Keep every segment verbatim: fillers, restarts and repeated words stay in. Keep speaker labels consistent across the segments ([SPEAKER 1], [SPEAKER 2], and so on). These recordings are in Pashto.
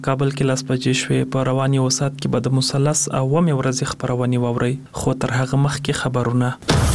[SPEAKER 1] کابل کې لاس بجې شوې په رواني وسات کې به د مثلث او ومې ورځې خبرونه ووري خو تر هغه مخکې خبرونه.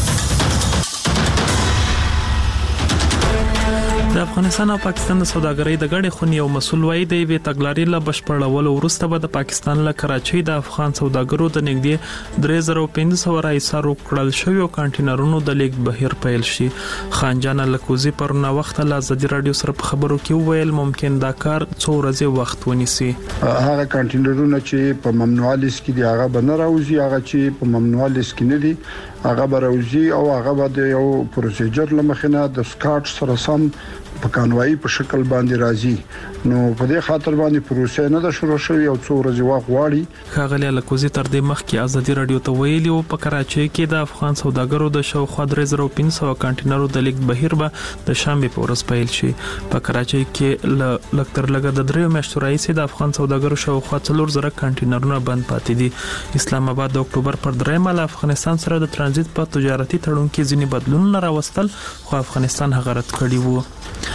[SPEAKER 1] د افغانستان او پاکستان د سوداګرۍ د غړي خونی او مسول وای دی وی تګلارې له بشپړولو وروسته به د پاکستان له کراچۍ د افغان سوداګرو د نږدې درې زره پنځه سوه رايسارو کړل شوی او کانټینرونو د لیک بهیر پیل شي. خانجان لکوزي پر نو وخت له ازادي رادیو سره په خبرو کې ویل ممکن دا کار څو ورځې وخت ونیسي.
[SPEAKER 2] هغه کانټینرونه چې په ممنوع لیست کې دی هغه به نه راوځي، هغه چې په ممنوع لیست کې نه دي هغه به راوځي او هغه به د یو پروسیجر لمخینه د سکاټ سره سم په قانوني په شکل باندې راځي. نو په دې خاطر باندې پروسه نه د شروع شوی او څو ورځې وخت غواړي.
[SPEAKER 1] خاغلی لکوزي تر دې مخکې ازادي رادیو ته ویلي او په کراچۍ کې د افغان سوداګرو د شاوخوا درې زره پنځه سوه کانټینرو د لیک بهیر به د شنبه په ورځ پیل شي. په کراچۍ کې لکتر لګه د درې میاشتو راځي د افغان سوداګرو شاوخوا څلور زره کانټینرونه بند پاتې دي. اسلام آباد د اکتوبر پر درېمه له افغانستان سره د ترانزیت په تجارتي تړون کې ځینې بدلونونه راوستل خو افغانستان هغه رد کړی وو.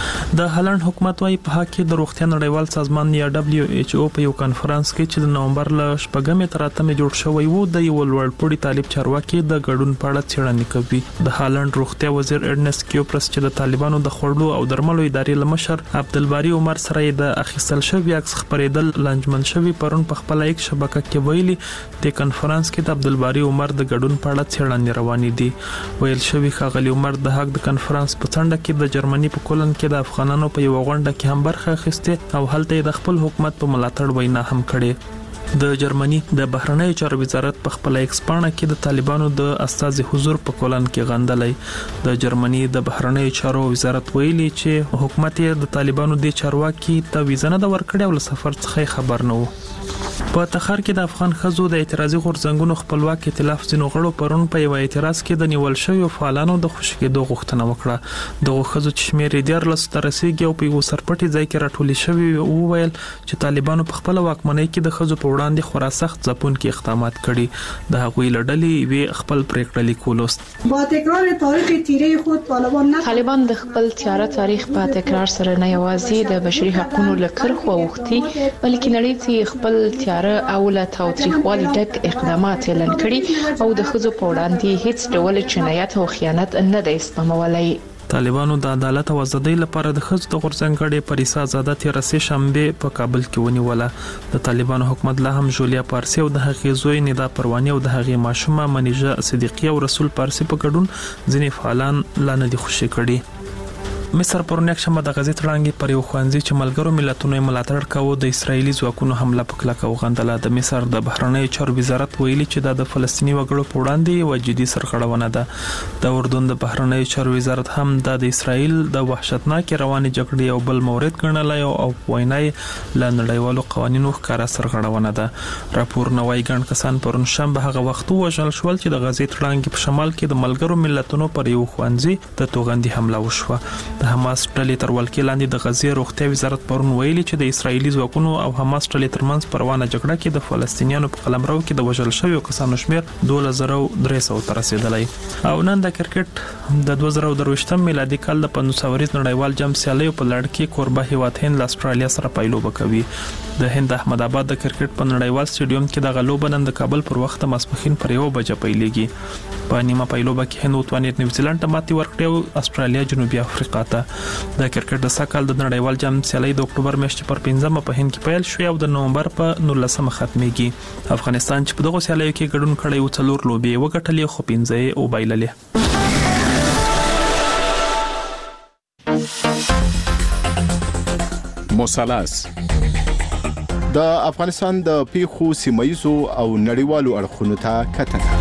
[SPEAKER 1] د هالند حکومت وايي په حق کې د روغتیا نړیوال سازمان یا دبليو ایچ او په یو کانفرنس کې چې د نومبر ل شپږمې تر اتمې جوړ شوی وو د یو لوړپوړي طالب چارواکي د ګډون په اړه څېړنه کوي. د هالند روغتیا وزیر ارنست کیوپرس چې د طالبانو د خړلو او درملو ادارې لمشر عبدالباری عمر سره د اخیستل شوی عکس خبرېدل لنجمن شوی پرون په خپل یک شبکه کې ویلي د کانفرنس کې د عبدالباری عمر د ګډون په اړه څېړنه روانې دي. ویل شوی خاغلی عمر د حق د کانفرنس په څنډه کې د جرمني په کولن کې د افغانانو په یو غونډه کې هم برخه اخیسته او هلته د خپل حکومت په ملاتړ وینا هم کړې. د جرمني د بهرنیو چارو وزارت په خپل ایکسپانه کې د طالبانو د استازي حضور په کولن کې غندلې. د جرمني د بهرنیو چارو وزارت ویلي چې حکومت د طالبانو د چارواکي ته ویزه نه ورکړې او له سفر څخه خبر نه و. په تخار کې د افغان خزو د اعتراضي غورځنګونو خپلواک ائتلاف ځینو غړو پرون په یو اعتراض کې د نیول شویو فعالانو د خوشکېدو غوښتنه وکړه. د خزو چې شمیر ډیر لس تر رسیدي او په یو سرپټي ځای کې راټولي شوی او ویل چې طالبانو په خپل واکمنۍ کې د خزو په وړاندې خورا سخت ځپون کې اقدامات کړي. د هغوی لړلې وی خپل پریکړه لیکولوست.
[SPEAKER 3] با تکرار تاریخ تیره خود طالبان نه
[SPEAKER 4] طالبان د خپل تیاره تاریخ په تکرار سره نه یوازې د بشري حقوقو لکر خو وختي بلکې نړۍ ته خپل تیاره او له تاوتریخوالي ډک اقدامات اعلان کړي او د خزو په وړاندې هیڅ ډول جنایت او خیانت نه دی سپمولای.
[SPEAKER 1] طالبانو د عدالت او ازادۍ لپاره د خزو د غورځنګړې پریسا آزاده تیرسه شنبه په کابل کې ونیوله. د طالبانو حکومت لا هم جولیا پارسی او د هغې زوی ندا پرواني او د هغې ماشومه منیجه صدیقی او رسول پارسی په ګډون ځینې فعالان لا نه دي خوشي کړي. مصر پرون یک شنبه د غزې تړانګې پر یو خوانځي چې ملګرو ملتونو ملاتړ کاوه د اسرایلی ځواکونو حمله په کلکه وغندله. د مصر د بهرنیو چارو وزارت ویلي چې د فلسطیني وګړو په وړاندې یو جدي سرغړونه ده. د اردن د بهرنیو چارو وزارت هم د اسرایل د وحشتناک رواني جګړې یو بل مورد ګڼلی او وینای له نړیوالو قوانینو ښکارا سرغړونه ده. راپور نوای ګڼ کسان پرون شنبه هغه وخت وژل شول چې د غزې تړانګې په شمال کې د ملګرو ملتونو پر یو خوانځي د توغندي حمله وشوه. د حماس ډلې تر ولکې لاندې د غزې روغتیا وزارت پرون ویلي چې د اسرایلی ځواکونو او حماس ډلې ترمنځ پروانه جګړه کې د فلسطینیانو په قلمرو کې د وژل شویو کسانو شمیر دوه زره درې سوه ته رسیدلی. او نن د کرکټ د دوه زره درویشتم میلادي کال د پنځوس ورځ نړیوال جام سیالیو په لړ کې کوربه هیواد هند له استرالیا سره پایلوبه کوي. د هند احمد آباد د کرکټ په نړیوال سټیډیوم کې د غلوبه نن د کابل پر وخت ماسپښین پر یو بجه پیلېږي. په نیمه پایلوبه کې هند وتوانید نیوزیلند ته ماتې ورکړې او استرالیا جنوبي افریقا ته. د کرکټ د سکهال د نړیوال جام سیالي د اکتوبر میاشتې پر پنځمه په هند کې پیل شوې او د نومبر په نولسمه ختمېږي. افغانستان چې په دغه سیالیو کې ګډون کړی و څلور لوبې وګټلې خو پنځه یې وبایللې.
[SPEAKER 5] مثلث د افغانستان د پیښو سیمایزو او نړیوالو اړخونو ته کتنه.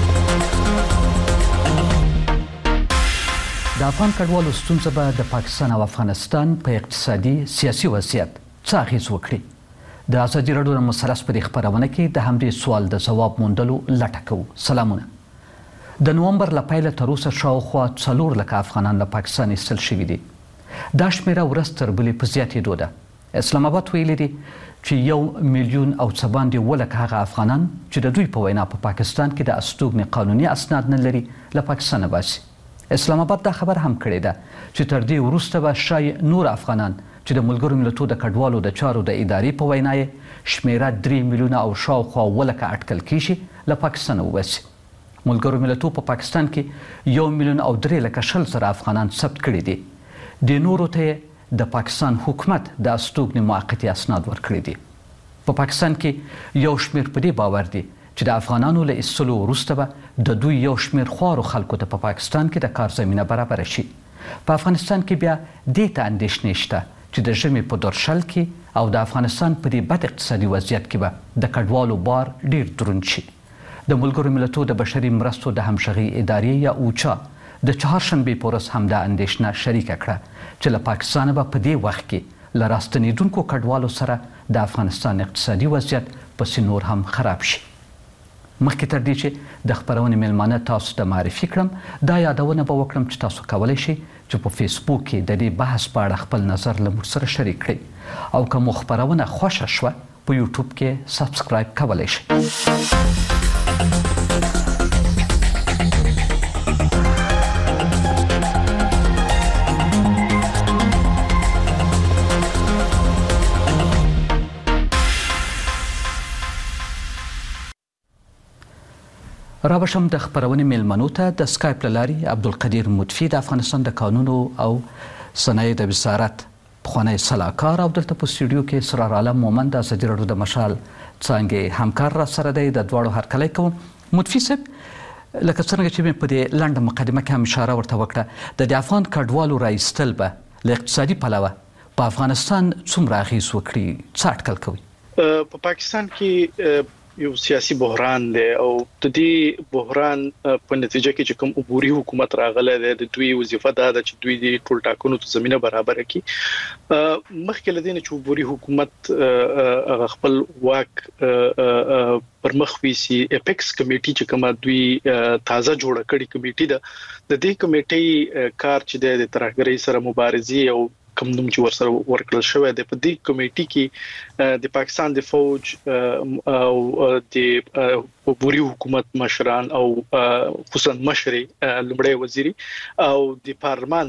[SPEAKER 6] د افغان کډوالو ستونزه به د پاکستان او افغانستان په اقتصادي سیاسي وضعیت څه اغیز وکړي. د ازادي راډیو د مثلث په خبرونه کې د همدې سوال د جواب موندلو لټه کوو. سلامونه. د نومبر له پیله تر اوسه شاوخوا څلور لکه افغانان له پاکستان ایستل شوي دي. دا شمیره ورځ تر بلې په زیاتېدو ده. اسلام آباد ویلي دي چې یو میلیون او څه باندې ولکه هغه افغانان چې د دوی په وینا په پاکستان کې د استوګنې قانوني اسناد نه لري له پاکستانه باسي. اسلام آباد دا خبر هم کړې ده چې تر دې وروسته به شاید نور افغانان چې د ملګرو ملتونو د کډوالو د چارو د ادارې په وینا یې شمیره درې میلیونه او شاوخوا ولکه اټکل کیږي له پاکستان ووځي. ملګرو ملتونو په پاکستان کې یو میلیون او درې لکه شل زره افغانان ثبت کړي دي. د نورو ته د پاکستان حکومت د استوګنې موقتي اسناد ورکړي دي. په پاکستان کې یو شمیر په دې باور دي چې د افغانانو له ایستلو وروسته به د دوی یو شمیر خوارو خلکو ته په پاکستان کې د کار زمینه برابر شي. په افغانستان کې بیا دې ته اندېښنې شته چې د ژمي په دورشل کې او د افغانستان په دې بد اقتصادي وضعیت کې به د کډوالو بار ډیر دروند شي. د ملګرو ملتونو د بشري مرستو د همغږي ادارې یا اوچا د چهارشنبې په ورځ همدا اندېښنه شریکه کړه چې له پاکستانه به په دې وخت کې له راستنېدونکو کډوالو سره د افغانستان اقتصادي وضعیت پسې نور هم خراب شي. مخکې تر دې چې د خپرونې میلمانه تاسو ته معرفي کړم دا یادونه به وکړم چې تاسو کولی شئ چې په فیسبوک کې د دې بحث په اړه خپل نظر له موږ سره شریک کړئ او که مو خپرونه خوښه شوه په یوټیوب کې سبسکرایب کولی شئ. رابشم د خپرونې میلمنو ته د سکایپ له لارې عبدالقدیر مطفي د افغانستان د قانونو او صنایع د وزارت پخوانی سلاکار او دلته په سټوډیو کې اسرار عالم مومند د ازادي راډیو د مشال څانګې همکار را سره دی. د دواړو هرکلی کوم. مطفي صاحب لکه څنګه چې مې په دې لنډه مقدمه کې هم اشاره ورته وکړه د دې افغان کډوالو رایستل به له اقتصادي پلوه په افغانستان څومره اغېز وکړي څه اټکل کوي؟
[SPEAKER 7] په پاکستان کې یو سیاسي بحران دی او د دې بحران په نتیجه کې چې کوم عبوري حکومت راغله ده د دوی وظیفه ده چې دوی د ټول ټاکنو ته زمينه برابر کړي. مخکې لدین چې عبوري حکومت خپل واک پر مخ ویسي اپیکس کمیټي چې کومه دوی تازه جوړه کړي کمیټي ده د دې کمیټي کار چې د ترهګرۍ سره مبارزه او کوم نوم چې ورسره ورکړل شوی دی په دې کمیټي کې د پاکستان د فوج او د عبوري حکومت مشران او خصوصا مشر لومړی وزیر او د پارلمان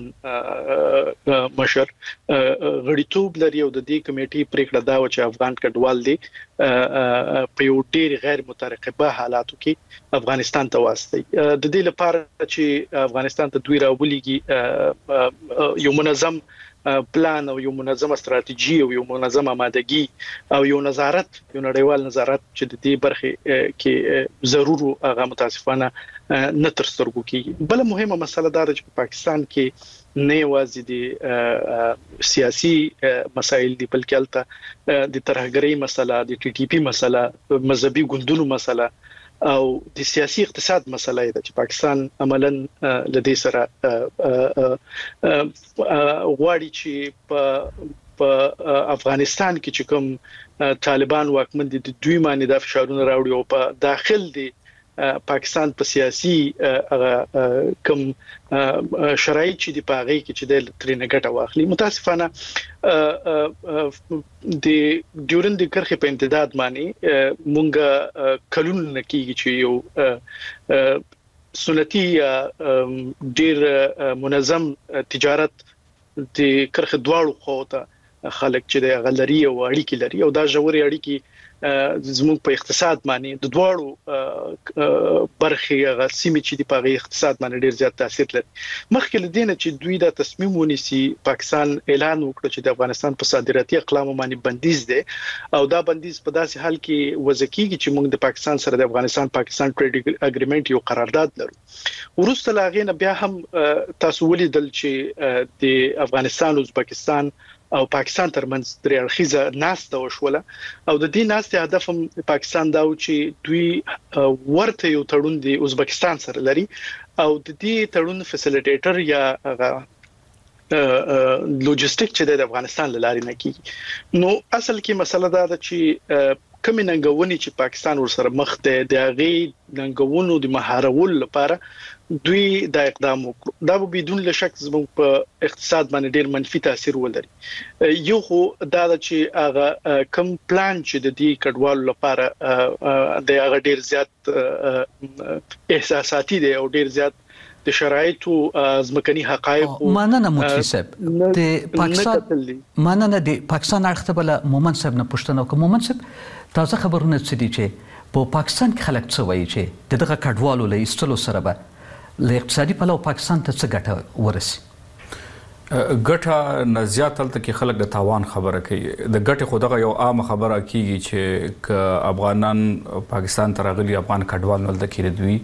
[SPEAKER 7] مشر غړیتوب لري او د دې کمیټي پریکړه دا و چې افغان کډوال دي په یو ډیر غیر مترقبه حالاتو کې افغانستان ته واسطي. د دې لپاره چې افغانستان ته دوی راولېږي یو منظم پلان او یو منظمه ستراتیژي او یو منظمه آمادګي او یو نظارت یو نړیوال نظارت چې د دې برخه کې ضرور هغه متاسفانه نه تر سترګو کیږي. بل مهمه مسله دا ده چې په پاکستان کې نه یوازې د سیاسي مسایل دي بلکې البته د ترهګرۍ مسله د ټي ټي پی مسله مذهبي ګوندونو مسله او د سیاسي اقتصاد مسله ده چې پاکستان عملاً لدې سره غواړي چې په افغانستان کې چې کوم طالبان واکمن دي د دوی باندې د فشارونو راوړي او په داخل دي پاکستان په سیاسي کوم شرایط چې د پاغي کې چې د ترینه ګټه واخلي. متاسفانه د ډیورند د کرخې په امتداد باندې مونږه کلون نکیږي چې یو سنتي ډیر منظم تجارت د کرخې دواړو خواته خلک چې د غلري او اړیکې لري او دا ژورې اړیکې زموږ په اقتصاد باندې د دواړو برخې غ سیمه چې د پاغي اقتصاد باندې ډیر زیات تاثیر لري. مخکې لدینه چې دوی دا تصمیم ونیسي پاکستان اعلان وکړ چې د افغانستان په صادراتي اقلام باندې بندیز دی او دا بندیز په داسې حال کې وځکیږي چې موږ د پاکستان سره د افغانستان پاکستان ټریډ اګریمنت یو قرارداد لرو. ورسته لاغې نه بیا هم تاسو ولیدل چې د افغانستان او ازبکستان او پاکستان ترمنځ درې اړخیزه ناسته وشوله او د دې ناسته هدف هم پاکستان دا و چې دوی ورته یو تړون دی ازبکستان سره لري او د دې تړون فیسیلیټیټر یا لوجستیک چې د افغانستان لاري نه کیږي. نو اصل کې مسله دا ده چې کوم ننګونی چې پاکستان ورسره مخ دی د غي ننګونو د مهارول لپاره دوی دا اقدام وکړ. دا به بدون لشک زموږ په اقتصاد باندې ډیر منفي تاثیر ولري. یو خو دا چې هغه کم پلان چې د دې کډوالو لپاره د هغه ډیر زیات احساساتي دی او ډیر زیات د شرایطو ځمکني حقایق
[SPEAKER 6] مننه مفتي صاحب د پاکستان مننه د پاکستان اړخ بل مومن صاحب نه پوښتنه وکړه. مومن صاحب تازه خبرونه څه دي چې په پاکستان کې خلک څه وایي چې دغه کډوالو له ایستلو سره به له اقتصادي پلوه پاکستان ته څه ګټه ورسي؟
[SPEAKER 8] ګټه نه زیات هلته کې خلک د تاوان خبره کوي. د ګټې خو دغه یو عامه خبره کیږي چې که افغانان پاکستان ته راغلي افغان کډوال هلته کې دوی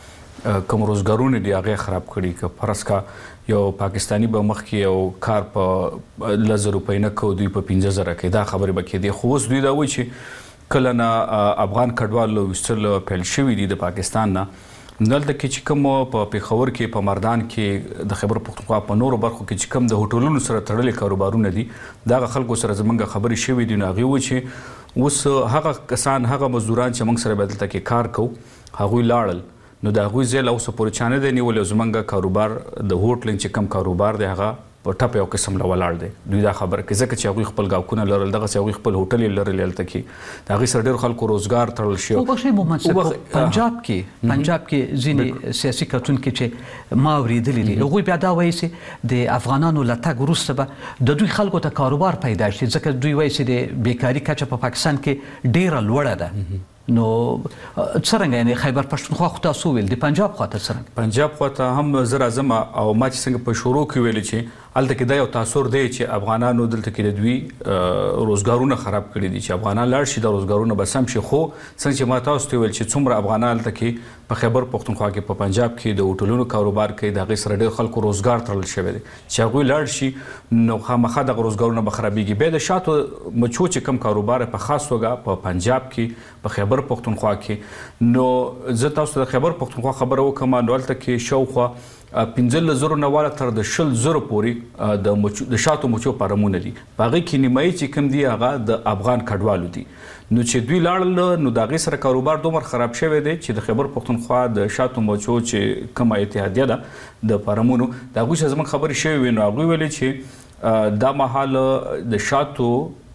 [SPEAKER 8] کوم روزګارونه دي هغه خراب کړي. که فرض کا یو پاکستانی به مخکې یو کار په لزر روپۍ نه کو دوی په پنځه زره کې دا خبرې به کېدې. خو اوس دوی دا وایي چې کله نه افغان کډوال ویستل پیل شوي دي د پاکستان نه دلته کې چې کوم په پیښور کې په مردان کې د خیبر پختونخوا په نورو برخو کې چې کوم د هوټلونو سره تړلي کاروبارونه دي دغه خلکو سره زمونږ خبرې شوې دي. نو هغوی وایي چې اوس هغه کسان هغه مزدوران چې موږ سره به دلته کې کار کوو هغوی لاړل نو د هغوی ځای له اوسه پورې چا نه دی نیولی. زمونږ کاروبار د هوټلینګ چې کوم کاروبار دی هغه په ټپ یو قسم له ولاړ دی. دوی دا خبره کوي ځکه چې هغوی خپل ګاوکونه لرل دغسې هغوی خپل هوټل یې لرل هلته کې د هغوی سره ډېرو خلکو روزګار تړل شوی.
[SPEAKER 6] وبخښئ محمد صاحب پنجاب کې پنجاب کې ځینې سیاسي کتونکي چې ما اورېدلي دي هغوی بیا دا وایي چې د افغانانو له تګ وروسته به د دوی خلکو ته کاروبار پیدا شي ځکه دوی وایي چې د بیکاري کچه په پاکستان کې ډېره لوړه ده. نو څرنګه یعنی خیبر پښتونخوا خو تاسو ویل د پنجاب خواته څرنګه
[SPEAKER 8] پنجاب خواته هم زه راځم او ما چې څنګه په شروع کې ویلې چې هلته کې دا یو تاثر دی چې افغانانو دلته کې د دوی روزګارونه خراب کړي دي چې افغانان لاړ شي دا روزګارونه به سم شي. خو څنګه چې ما تاسو ته ویل چې څومره افغانان هلته کې په خیبر پښتونخوا کې په پنجاب کې د هوټلونو کاروبار کوي د هغې سره ډېر خلکو روزګار تړل شوی دی چې هغوی لاړ شي نو خامخا دغه روزګارونه به خرابېږي. بیا د شاتو مچو چې کوم کاروبار په خاص توګه په پنجاب کې په خیبر پښتونخوا کې نو زه تاسو د خیبر پښتونخوا خبره وکړم نو هلته کې شاوخوا پنځلس زرو نه واله تر د شل زرو پورې د مچو د شاتو مچو فارمونه دي. په هغې کې نیمایي چې کوم دي هغه د افغان کډوالو دي. نو چې دوی لاړل نو د هغې سره کاروبار دومره خراب شوی دی چې د خیبر پښتونخوا د شاتو مچو چې کومه اتحادیه ده د فارمونو د هغوی سره زموږ خبرې شوې وې نو هغوی ویلې چې دا مهال د شاتو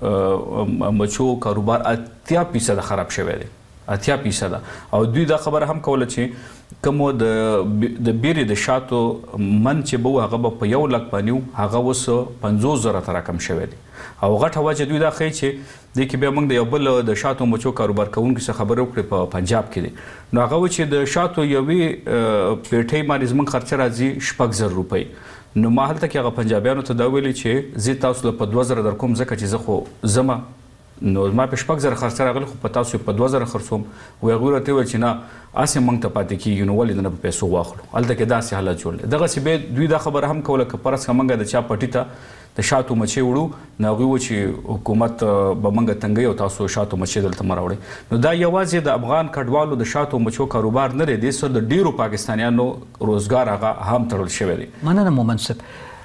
[SPEAKER 8] مچو کاروبار اتیا فیصده خراب شوی دی اتیا فیصده. او دوی دا خبره هم کوله چې کوم د د بیرې د شاتو من چې به هغه به په یو لک باندې هغه اوس پنځوس زره ته راکم شوی دی. او غټه وجه دوی دا ښیي چې دې کې بیا موږ د یو بل د شاتو مچو کاروبار کوونکي څخه خبرې وکړې په پنجاب کې دی. نو هغه و چې د شاتو یوې پیټۍ باندې زموږ خرچه راځي شپږ زره روپۍ. نو ما هلته کې هغه پنجابیانو ته دا ویلي چې زه تاسو له په دوه زره در کوم ځکه چې زه خو ځمه نو ما په شپږ زره خرڅه راغلی خو په تاسو په دوه زره خرڅوم. و هغوی راته وویل چې نه هسې موږ ته پاتې کېږي نو ولې نه په پیسو واخلو. هلته کې داسې حالت جوړ دی. دغسې بیا دوی دا خبره هم کوله که فرض کړه موږ د چا پټي ته د شاتو مچۍ وړو نو هغوی و چې حکومت به موږ تنګوي او تاسو شاتو مچۍ دلته مه راوړئ. نو دا یوازې د افغان کډوالو د شاتو مچو کاروبار نه دی دې سره د ډېرو پاکستانیانو روزګار هغه هم تړل شوی دی.
[SPEAKER 6] مننه مومن صاحب.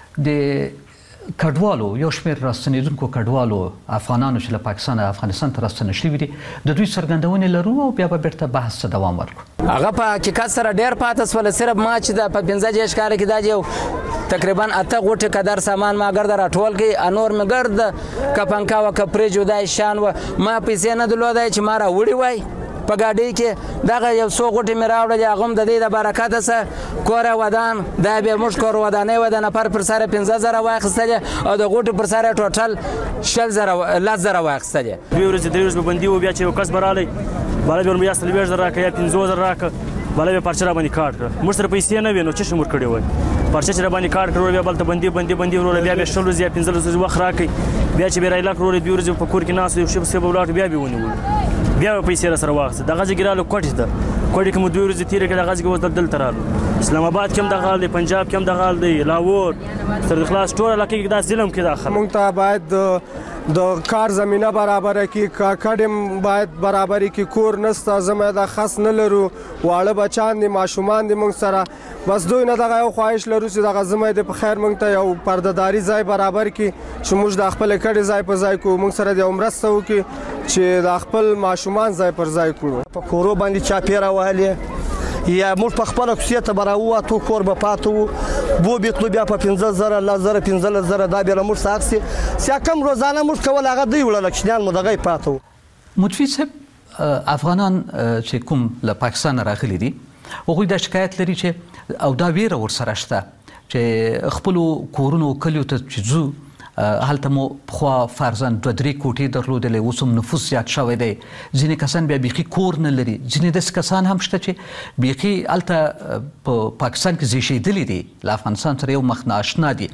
[SPEAKER 6] د کډوالو یو شمېر راستنېدونکو کډوالو افغانانو چې له پاکستان افغانستان ته راستنه شوي دي د دوی څرګندونې لرو او بیا به بیرته بحث ته دوام ورکړو.
[SPEAKER 9] هغه په حقیقت سره ډېر پاته شول. صرف ما چې د په پنځه دېرش کاله کې دا یو تقریبا اته غوټې قدر سامان ما ګرده راټول کړي انور مې ګرد که پنکا وه که پرې جدای شان وه ما پیسې نه درلودی چې ما راوړي وای په ګاډۍ کې دغه یو څو غوټې مې راوړلې هغه هم د دې د برکته څه کوره ودان دا بیا موږ کور ودانۍ وه د نفر پر سر پنځه زره واخیستلې او د غوټې پر سر ټوټل شل زره لس زره واخیستلې.
[SPEAKER 10] دوې ورځې درې ورځې به بندي وو بیا چې یو کس به رالی بالا بیا ورمې یا څلوېښت زره راکړه یا پنځوس زره راکړه بالا بیا پارچه راباندې کاټ کړه. موږ سره پیسې نه وې نو څه شی موږ کړی وای پارچه چې راباندې کاټ کړه بیا بلته بندي بندي بندي وروره بیا بیا شل ورځې یا پنځلس ورځې وخت راکړئ بیا چې بیا رایلا کړو دوې ورځې په کور کې ناست یو شی به ولاړو بیا بیا ونیولو بیا به پیسې را سره واخیسته. دغه ځای کې رالو کوټې ته کوټې کې مو دوې ورځې تېرې کړې دغه ځای کې اوس دلته رالو اسلام آباد کې هم دغه حال دی پنجاب کې هم دغه حال دی لاهور سرخلاص ټول علاقې کې دا ظلم کې دا خلک.
[SPEAKER 11] موږ ته باید د کار زمینه برابره کړي کډم باید برابرې کړي کور نسته زموږ د خاص نه لرو واړه بچان دي ماشومان دي موږ سره بس دوی نه دغه یو خواهش لرو چې دغه زموږ د په خیر موږ ته یو پردهداري ځای برابر کړي چې موږ د خپل کډې ځای په ځای کو موږ سره د یو مرسته وکړي چې د خپل ماشومان ځای پر ځای کړو.
[SPEAKER 12] په کورو باندې چاپېره وهلې یا موږ په خپله کوڅې ته به راووتو کور به پاته وو بو بیتلو بیا په پنځه زره لس زره پنځلس زره دا بیا له موږ څخه اخیستې سیا کم روزانه موږ کول هغه دوی وړله کوچنیان مو دغه یې پاته وو.
[SPEAKER 6] مطفي صاحب افغانان چې کوم له پاکستان راغلي دي هغوی دا شکایت لري چې او دا ویره ورسره شته چې خپل کورونو کلیو ته چې ځو هلته مو خو فرزند دوه درې کوټې درلودلې اوس هم نفوس زیات شوی دی ځینې کسان بیا بیخي کور نه لري ځینې داسې کسان هم شته چې بیخي هلته په پاکستان کې زیږېدلي دي له افغانستان سره یو مخ ناشنا دي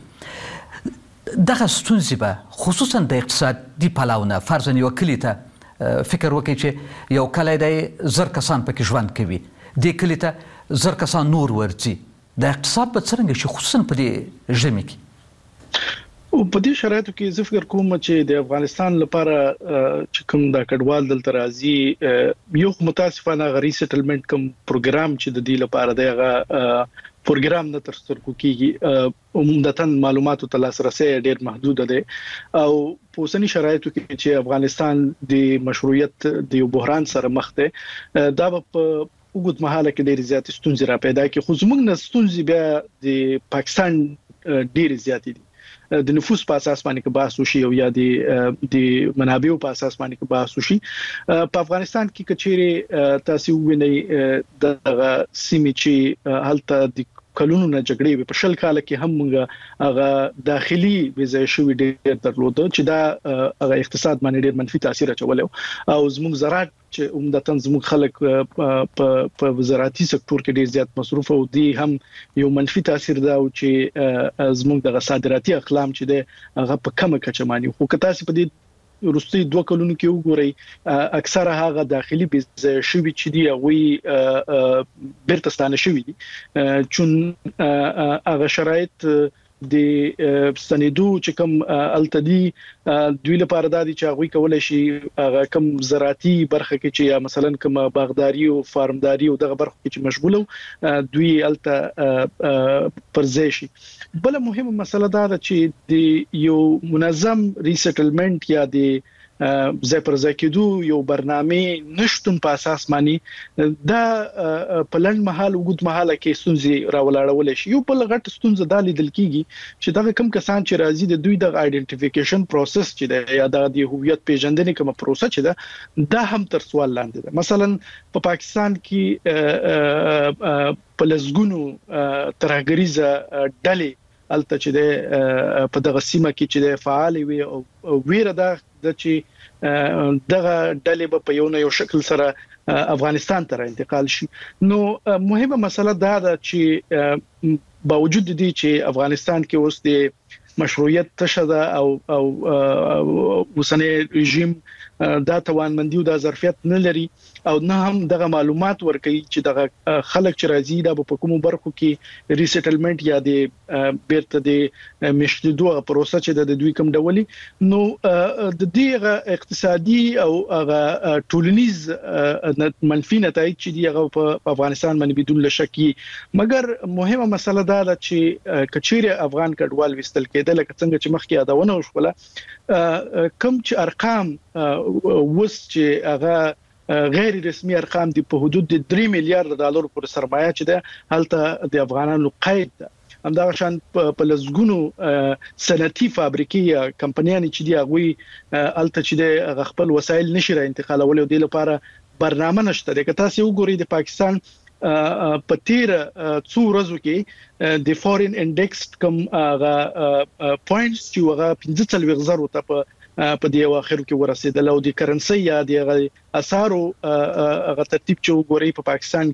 [SPEAKER 6] دغه ستونزې به خصوصا د اقتصادي پلوه فرضاً یوه کلي ته فکر وکړئ چې یو کلی دی زر کسان پکې ژوند کوي دې کلي ته زر کسان نور ورځي د اقتصاد به څرنګه شي خصوصا په دې ژمي کې
[SPEAKER 7] او په دې شرایطو کې زه فکر کوم چې د افغانستان لپاره چې کوم د کډوال دلته راځي یو متاسفانه غری سټلمنت کوم پروګرام چې د دې لپاره دغه پروګرام نه تر سترګو کیږي عموماً معلوماتو ته لاسرسي ډېر محدود دی او په اوسنی شرایطو کې چې افغانستان د مشروعیت د یو بحران سره مخ دی دا په وګړو مهاله کې ډېر زیات ستونزې را پیدا کی خو زموږ نه ستونزې بیا د پاکستان ډېر زیات دي د نفوس په اساس باندې کې بحث وشي او یا د د منابعو په اساس باندې کې بحث وشي په افغانستان کې کچېره تاسو وینئ د سیمې چې هلته د کلونو نه جګړې په شل کال کې هم موږ هغه داخلي ویزه شوې ډېر درلوده چې دا هغه اقتصاد باندې ډېر منفي تاثیر اچولی او زموږ زراعت چې عمدتاً زموږ خلک په زراعتي سکتور کې ډېر زیات مصروف او دی هم یو منفي تاثیر دا او چې زموږ د صادراتي اقلام چې د هغه په کمه کچه باندې خو که تاسو په دې وروستي دوه کلونو کې وګورئ اکثره هغه داخلي بيزه شوی چې دی هغه بیرته ستانه شوی دي چون هغه شرایط د سندو چې کوم التدی دوی لپاره د دي چې هغه کولای شي هغه کوم زراعتي برخه کې چې یا مثلا کوم باغداري او فارمداري او دغه برخه کې چې مشغوله دوی الته پرځای شي بل مهمه مسله دا ده چې د یو منظم ریسټلمنت یا د ځای پر ځای کېدو یو برنامه نشټون په اساس باندې دا په لنډ مهال وګد مهاله کې ستونزې راولاړول شي یو بل غټ ستونزه د لیدل کیږي چې دا کوم کسان چې راځي د دوی د آیډنټیفیکیشن پروسس چې دا یا د هویت پیژندنې کوم پروسه چې دا دا هم تر سوال لاندې ده مثلا په پاکستان کې په لزګونو ترهګریزه ډلې الته چې د په دغه سیمه کې چې د فعال وي او ویره ده چې دغه ډلې په یو نه یو شکل سره افغانستان ته انتقال شي نو مهمه مسله دا ده چې باوجود دي چې افغانستان کې اوس د مشروعیت تشده او او وسنه رژیم دا توانمندي او د ظرفیت نه لري او نه هم دغه معلومات ورکړي چې دغه خلک چې راځي دا په کومو برخو کې ریسټلمنت یا د بیرته د مشدودو پروسه چې د دوی کوم ډولي نو د دې اقتصادي او هغه ټولنیز منفي نتایج چې دی هغه په افغانستان باندې بدون شک مګر مهمه مسله دا ده چې کچېره افغان کډوال وستل کېدل لکه څنګه چې مخکې یادونه وشوله کوم چې ارقام وس چې هغه غیر رسمي ارقام دي په حدود د درې میلیارډ ډالر پر سرمایه چې ده هلته د افغانانو قید ده همدا شان په لزګونو صنعتي فابریکې یا کمپنیانې چې دی هغه هلته چې د خپل وسایل نشي را انتقالول او د لپاره برنامه نشته ده که تاسو وګورئ د پاکستان په تیر څو ورځو کې د فورین انډیکس کوم هغه پوینټس چې هغه پنځه څلوېښت زره ته په په دې اواخرو کې ورسېدل او د کرنسي یا د اسعارو هغه ترتیب چې وګورئ په پاکستان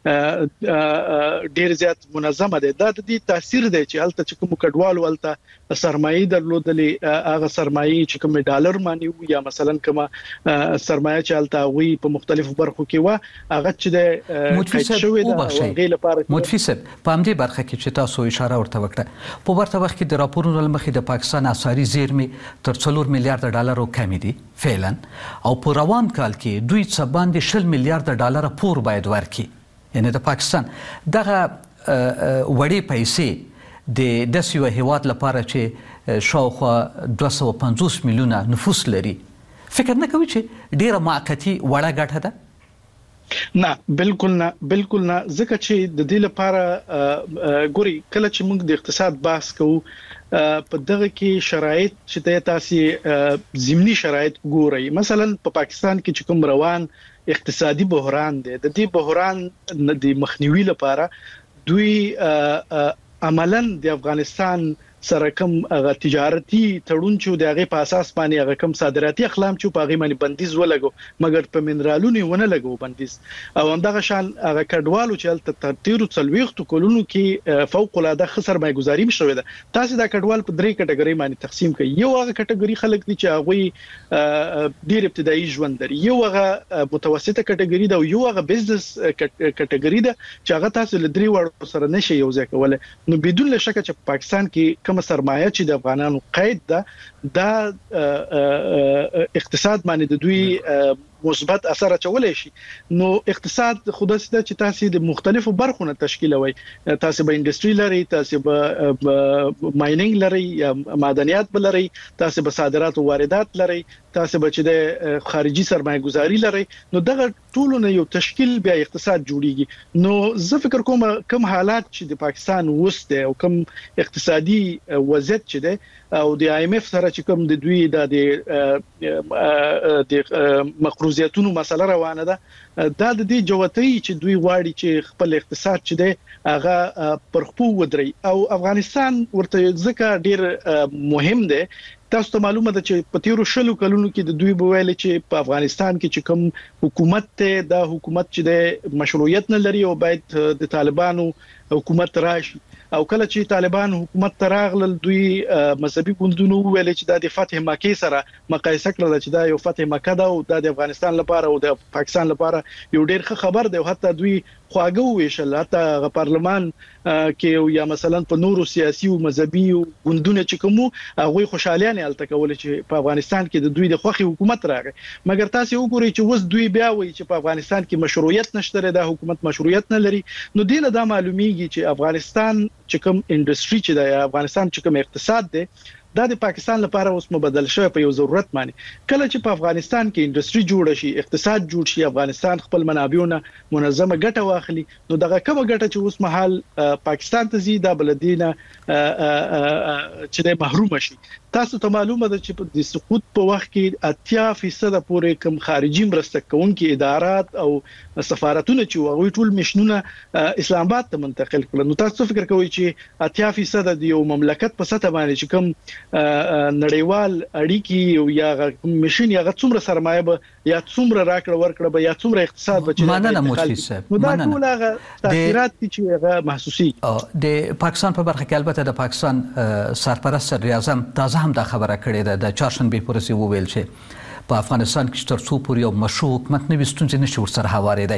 [SPEAKER 7] کې ډیر زیات منظمه ده دا د دې تاثیر دی چې هلته چې کوم کډوالو هلته سرمایي درلودلې هغه سرمایي چې کوم ډالر مانی یا مثلا کوم سرمایه چې هلته وي په مختلفو برخو کې و هغه چې د قید شوی ده غیر لپاره
[SPEAKER 6] متفسر په همدې برخه کې چې تاسو اشاره ورته وکړه په ورته وخت کې د راپورونو لمخې د پاکستان اسعاري زیرمې تر څلور میلیارډ ډالر کم دي فعلا او په روان کال کې دوی څه باندې شل میلیارډ ډالر پور باید ورکړي یعنی د پاکستان دغه وړې پیسې د داسې هیواد لپاره چې شاوخوا دوه سوه پنځوس میلیونه نفوس لري فکر نه کوي چې ډیره معقتی وړه ګټه ده
[SPEAKER 7] نه بالکل نه بالکل نه ځکه چې د دې لپاره ګوري کله چې موږ د اقتصاد بحث کوو په دغه کې شرایط چې تاسو زمینی شرایط ګورئ مثلا په پاکستان کې چې کوم روان اقتصادي بحران دی د دې بحران د مخنیوي لپاره دوی عملاً د افغانستان سره کوم هغه تجارتي تړون چې د هغه په اساس باندې هغه کوم صادراتي اقلام چې په هغه باندې بندیز ولګو مګر په منرالونو ونه لګو بندیز او همدغه شان هغه کډوالو چې تل تیر څلويخت کولونو کې فوق العاده خسر مای گزاري مشوي ده تاسو دا کډوال په درې کټګوري باندې تقسیم کړئ یو هغه کټګوري خلک دي چې هغه ډیر ابتدایي ژوند لري یو هغه متوسطه کټګوري ده او یو هغه بزنس کټګوري ده چې هغه تاسو له درې وړو سره نشي یو ځای کولای نو بدون شک چې پاکستان کې کوم سرمایه چې د افغانانو قید ده دا اقتصاد باندې د دوی مثبت اثر اچولای شي نو اقتصاد خودسته چې تاسو د مختلفو برخونو تشکیلوي تاسو به انډستری لري تاسو به ماینینګ لري یا معدنیات لري تاسو به صادرات او واردات لري تاسو به چې د خارجي سرمایه گذاري لري نو دغه ټول نه یو تشکیل بیا اقتصاد جوړیږي نو زه فکر کوم کوم حالات چې د پاکستان وسته او کوم اقتصادي وضعیت چې ده او د آی ایم اف سره چې کوم د دوی د د مقروضیتونو مسله روانه ده دا د دې جوړتي چې دوی غواړي چې خپل اقتصاد چې ده هغه پر خپل ودري او افغانستان ورته ځکه ډیر مهم ده تاسو ته معلومه ده چې په تیرو شلو کلونو کې د دوی بویل چې په افغانستان کې چې کوم حکومت ته د حکومت چې د مشروعیت نه لري او باید د طالبانو حکومت راشي او کله چې طالبان حکومت تراغل دوی مذهبي ګوندونو ویل چې د فتح مکه سره مقایسه کړل چې دا یو فتح مکه ده او د افغانستان لپاره او د پاکستان لپاره یو ډیر ښه خبر دی او حتی دوی خواږه ویشل حتی پارلمان کې یا مثلا په نورو سیاسي او مذهبي ګوندونو چې کوم هغه خوشالیانه الته کول چې په افغانستان کې د دوی د خوخي حکومت راغی مګر تاسو وګورئ چې وس دوی بیا وایي چې په افغانستان کې مشروعیت نشته د حکومت مشروعیت نه لري نو دینه دا معلومیږي چې افغانستان چې کوم انډستری چې د افغانستان چې کوم اقتصاد دی دا د پاکستان لپاره اوس مبدل شوی په یو ضرورت باندې کله چې په افغانستان کې انډستری جوړ شي اقتصاد جوړ شي افغانستان خپل منابعونه منظمه ګټه واخلي نو دغه کومه ګټه چې اوس مهال پاکستان ته زی د بلدینه چې د محروم شي تاسو ته معلومه ده چې د سقوط په وخت کې اتیا فیصد پورې کم خارجي مرسته کوونکي ادارات او سفارتونه چې هغه ټول مشنونه اسلام آباد ته منتقل کړل نو تاسو فکر کوئ چې اتیا فیصد د یو مملکت په سطح باندې چې کوم نړیوال اړیکی او یا مشن یا څومره سرمایه به یا څومره راکړه ورکړه به یا څومره اقتصاد به چې
[SPEAKER 6] مننه مفتی صاحب
[SPEAKER 7] نو دا ټول هغه تاثیرات چې هغه محسوسي
[SPEAKER 6] د پاکستان په برخه کې البته د پاکستان سرپرست صدر اعظم تازه هم دا خبره کړې ده د چهارشنبه پورې وویل چې په افغانستان کې تر څو پورې یو مشروع حکومت نه وستونځي نشي ورسره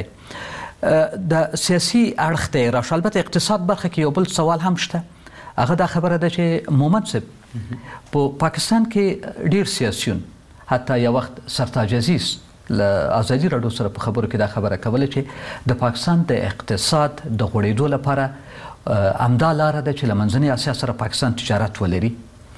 [SPEAKER 6] هوارېدای د سیاسي اړخ ته راشه البته اقتصاد برخه کې یو بل سوال هم شته هغه دا خبره ده چې مومند صاحب په پاکستان کې ډیر سیاسيون حتی یو وخت سرتاج عزیز له ازادي راډیو سره په خبرو کې دا خبره کوله چې د پاکستان د اقتصاد د غوړېدو لپاره امدا لار ده چې لمنځنۍ اسیا سره پاکستان تجارت ولري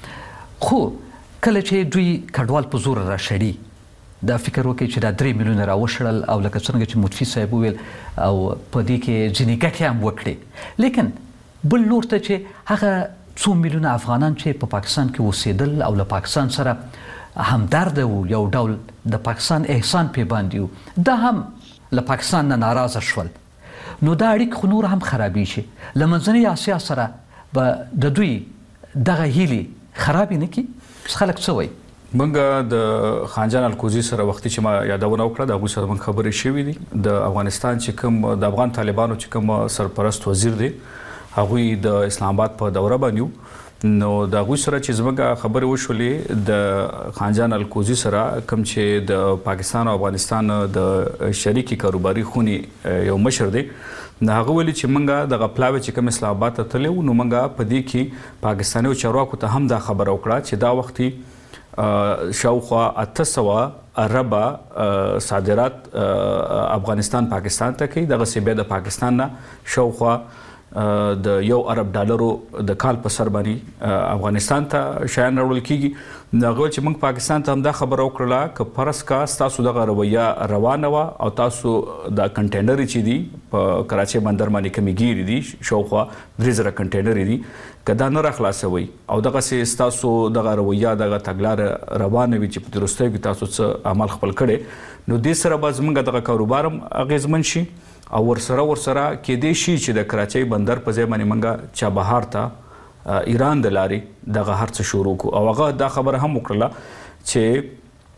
[SPEAKER 6] خو کله چې دوی کډوال په زور راشړي دا فکر وکړي چې دا درې میلیونه راوشړل او لکه څنګه چې متفي صاحب ویل او په دې کې ځینې ګټې هم وکړي لیکن بل لور ته چې هغه څو میلیونه افغانان چې په پاکستان کې اوسېدل او له پاکستان سره همدرد وو یو ډول د پاکستان احسان پې باندې دا هم له پاکستان نه ناراضه شول نو دا اړیکې خو نور هم خرابې شي له منځنۍ اسیا سره به د دوی دغه هیلې خرابې نه کی خلک څه وایي
[SPEAKER 8] منګه د خانجان الکوزي سره وختي چې ما یادونه وکړه د هغه سره من خبرې شوې دي د افغانستان چې کوم د افغان طالبانو چې کوم سرپرست وزیر دی هغه د اسلام آباد په دوره باندې نو د هغه سره چې زموږه خبرې وشولې د خانجان الکوزي سره کوم چې د پاکستان او افغانستان د شریکي کاروباري خوني یو مشر دی نه هغه ولې چې منګه د غپلاوي چې کوم اسلام آباد ته تلو نو منګه په دې کې پاکستاني چارواکو ته هم دا خبر وکړه چې دا وختي شاوخوا اته سوه اربه صادرات افغانستان پاکستان ته کوي دغه سیبه د پاکستان نه شاوخوا د یو ارب ډالرو د کال په سر باندې افغانستان ته شایان راوړل کیږي دغه چې موږ پاکستان ته هم دا خبر وکړه ک پرس کا تاسو دغه رویه روانه وا او تاسو د کنټینر چې دی په کراچي بندر باندې کمیګيري دي شاوخوا درې زره کنټینر دي کدا نه راخلاصوي او دغه سي تاسو دغه رویه دغه تګلار روانه وي چې په درسته کې تاسو څه عمل خپل کړي نو د سره باز موږ دغه کاروبارم اغیزمن شي او ورسره ورسره کې دې شي چې د کراچۍ بندر په ځای باندې منګه چابهار ته ایران د لارې دغه هر څه شروع کو او هغه دا خبره هم وکړه چې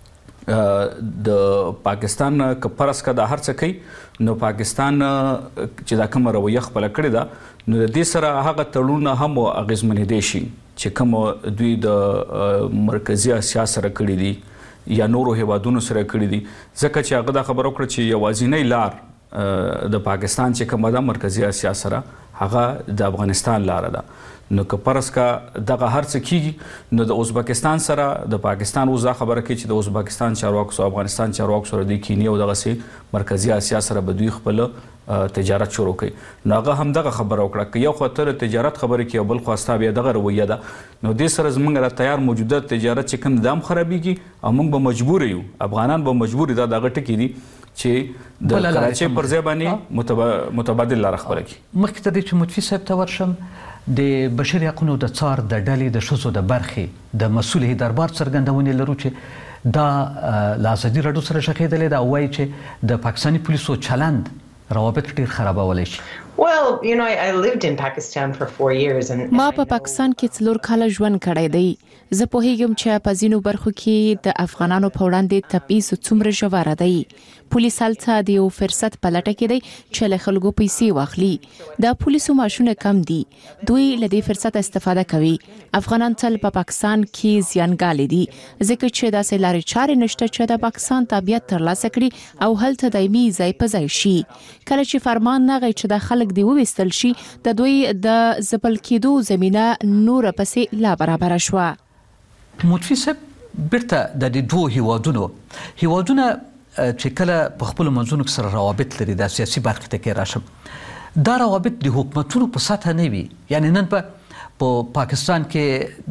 [SPEAKER 8] د پاکستان که پرس کا د هر څه کوي نو پاکستان چې دا کوم رویه خپل کړی دا نو د دې سره هغه تړون هم اغیزمنې دي شي چې کوم دوی د مرکزی اسیا سره کړی دي یا نورو هیوادونو سره کړی دي ځکه چې هغه دا خبر وکړه چې یوازینی لار د پاکستان چې کومه ده مرکزی اسیا سره هغه د افغانستان لار ده نو که پرس کا دغه هر څه کیږي نو د ازبکستان سره د پاکستان وزا خبره کوي چې د ازبکستان چارواکو سره افغانستان چارواکو سره د کینیا او دغه سي مرکزی اسیا سره به دوی خپل تجارت شروع کړي نو هغه هم دغه خبره وکړه چې یو خاطر تجارت خبره کوي بل خو استا بیا دغه رویه ده نو د سره زمونږ را تیار موجوده تجارت چې کوم دام خرابيږي او موږ به مجبور یو افغانان به مجبور دي دغه ټکی دي چې د کراچۍ پر ځای باندې متبادل لار خبره کوي
[SPEAKER 6] مخکې ته چې متفي صاحب ته ورشم د بشري حقوقو د څار د ډلې د شوزو د برخې د مسؤل دربار څرګندونې لرو چې دا لازمي رډو سره شخېدلې دا وایي چې د پاکستاني پولیسو چلند روابط ډیر خرابولای شي
[SPEAKER 13] Well, you know, I, I lived in Pakistan for four years and
[SPEAKER 14] ما په پاکستان کې څلور کاله ژوند کړی دی زه پوهیږم چې په ځینو برخو کې د افغانانو په وړاندې تبعیض څومره ژوره دی پولیس هلته د یو فرصت په لټه کې دی چې له خلکو پیسې واخلي د پولیسو ماشونه کم دي دوی له دې فرصت استفاده کوي افغانان تل په پاکستان کې زیانګالي دي ځکه چې داسې لارې چارې نشته چې د پاکستان تابعیت ترلاسه کړي او هلته دایمي ځای په ځای شي کله چې فرمان نغی چې د خلک دی وویستل شي د دوی د ځپل کېدو زمينه نور پسې لا برابر شوه
[SPEAKER 6] متفي صاحب بیرته د دې دوه هیوادونو هیوادونه چې کله په خپل منځونو سره روابط لري د سیاسي برخې ته کې راشم دا روابط د حکومتونو په سطح نه وي یعنی نن په په پاکستان کې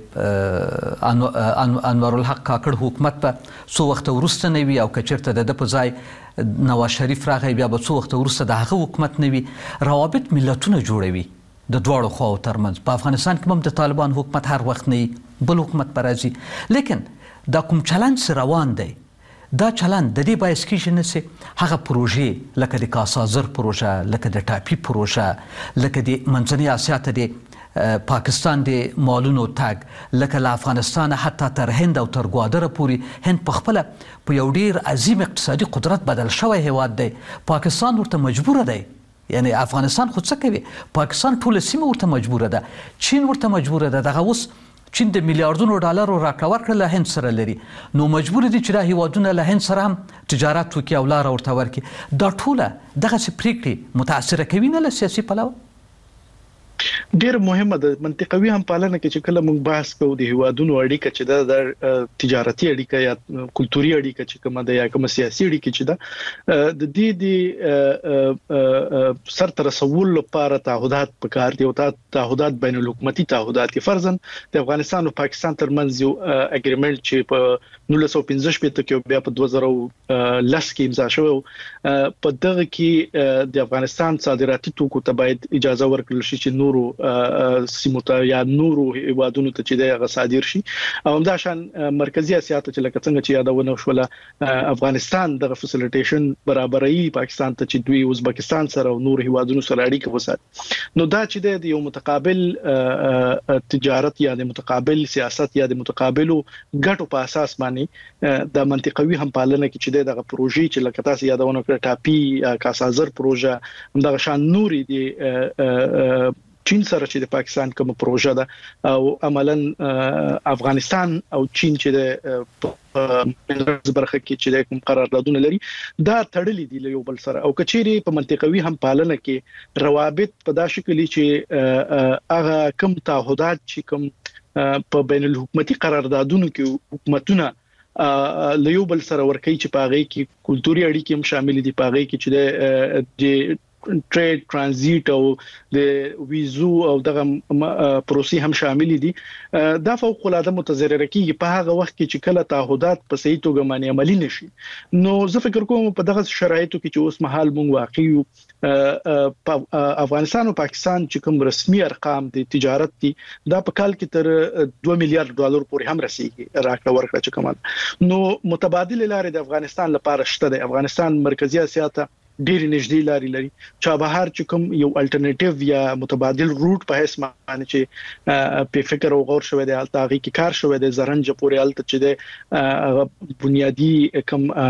[SPEAKER 6] د انور الحق کاکړ حکومت په څو وخت وروسته نه وي او کچرته د په ځای نواز شریف راغی بیا به څو وخت وروسته د هغه حکومت نه وي روابط ملتونه جوړوي د دواړو خواو ترمنځ په افغانستان کې هم د طالبان حکومت هر وخت نه بل حکومت پر راځي لیکن دا کوم چلند سره روان دی دا چلند د دې باعث کیږي نه سي هغه پروژې لکه د کاسازر پروژه لکه د ټاپي پروژه لکه د منځنۍ اسیا ته د پاکستان د مالونو تاګ لکه له افغانستان حتی تر هند او تر ګوادره پورې هند په خپل په یو ډیر عظیم اقتصادي قدرت بدل شوی هیواد دی پاکستان ورته مجبور دی یعنی افغانستان خو څه کوي پاکستان ټول سیمه ورته مجبور ده چین ورته مجبور ده دغه اوس چین د میلیارډونو ډالرو راکړه ورکړه له هند سره لري نو مجبور دي چې دا هیوادونه له هند سره هم تجارت وکړي او لار ورته ورکړي دا ټوله دغه څه پریکړې متاثر کوي نه له سیاسي پلوه
[SPEAKER 7] ډیر مهمه ده منطقوي هم پالنه کې چې کله موږ بحث کوو د هیوادونو اړیکه چې د تجارتي اړیکه یا کلتوري اړیکه چې کومه ده یا کومه سیاسي اړیکه چې ده د دې د سر تر رسول لپاره تعهدات پکار دي او تعهدات بین الحکومتي تعهدات فرضاً د افغانستان او پاکستان ترمنځ یو اګریمنت چې په نولس سوه پنځه شپږ کې بیا په دوه زره لس کې امضا شوی په دغه کې د افغانستان صادراتي توکو ته باید اجازه ورکړل شي چې نورو سیمو ته یا نورو هیوادونو ته چې دغه صادر شي او همدا شان مرکزی اسیا ته چې لکه څنګه چې یادونه شوله افغانستان د فیسیلیټیشن برابرۍ پاکستان ته چې دوی ازبکستان سره او نور هیوادونو سره اړیکه وساتي نو دا چې د یو متقابل تجارت یا د متقابل سیاست یا د متقابلو ګټو په اساس باندې د منطقوي هم پالنه کې چې دغه پروژې چې لکه تاسو یادونه کړه ټاپي کاسازر پروژه همدا شان نوري د چین سره چې د پاکستان کوم پروژه ده او عملاً افغانستان او چین چې د برخه کې چې د کوم قراردادونه لري دا تړلې دي له یو بل سره او کچيري په منطقوي هم پالنه کې روابط په داسې شکل چې هغه کوم تعهدات چې کوم په بین الحکومتي قراردادونو کې حکومتونه له یو بل سره ورکوي چې په هغه کې کلتوري اړیکې هم شامل دي په هغه کې چې د ټریډ ترانزیت او د ویزو او دغه پروسې هم شامل دي دا فوق العاده متضرر کیږي په هغه وخت کې چې کله تعهدات په صحیح توګه باندې عملی نشي نو زه فکر کوم په دغه شرایطو کې چې اوس مهال مونږ واقعي په افغانستان او پاکستان چې کوم رسمي ارقام د تجارت دي دا په کال کې تر دوه میلیارډ ډالر پورې هم رسیدي راکړه ورکړه چې کومه نو متبادل لارې د افغانستان لپاره شته د افغانستان مرکزی اسیا ته ډېر نږدې لاري لري چابهار چې کوم یو الټرنیټیو یا متبادل روټ په هیڅ معنی چې په فکر او غور شوی دی حالت هغه کې کار شوی دی زرنج پورې حالت چې د بنیادی کم